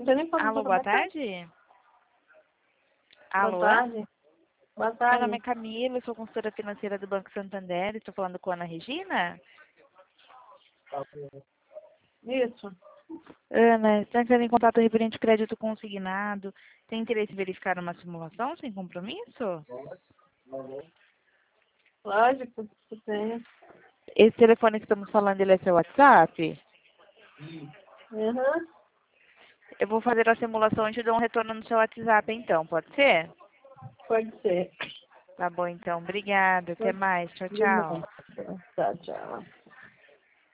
Não tem nem como Alô, boa tarde? Alô? Boa tarde. Boa Meu tarde. nome é Camila, eu sou consultora financeira do Banco Santander. Estou falando com a Ana Regina? Isso. Ana, está entrando em contato referente ao crédito consignado. Tem interesse em verificar uma simulação sem compromisso? Lógico que tem. Esse telefone que estamos falando, ele é seu WhatsApp? Uhum. Eu vou fazer a simulação e te dou um retorno no seu WhatsApp, então. Pode ser? Pode ser. Tá bom, então. Obrigada. Até mais. Tchau, tchau. Tchau, tchau.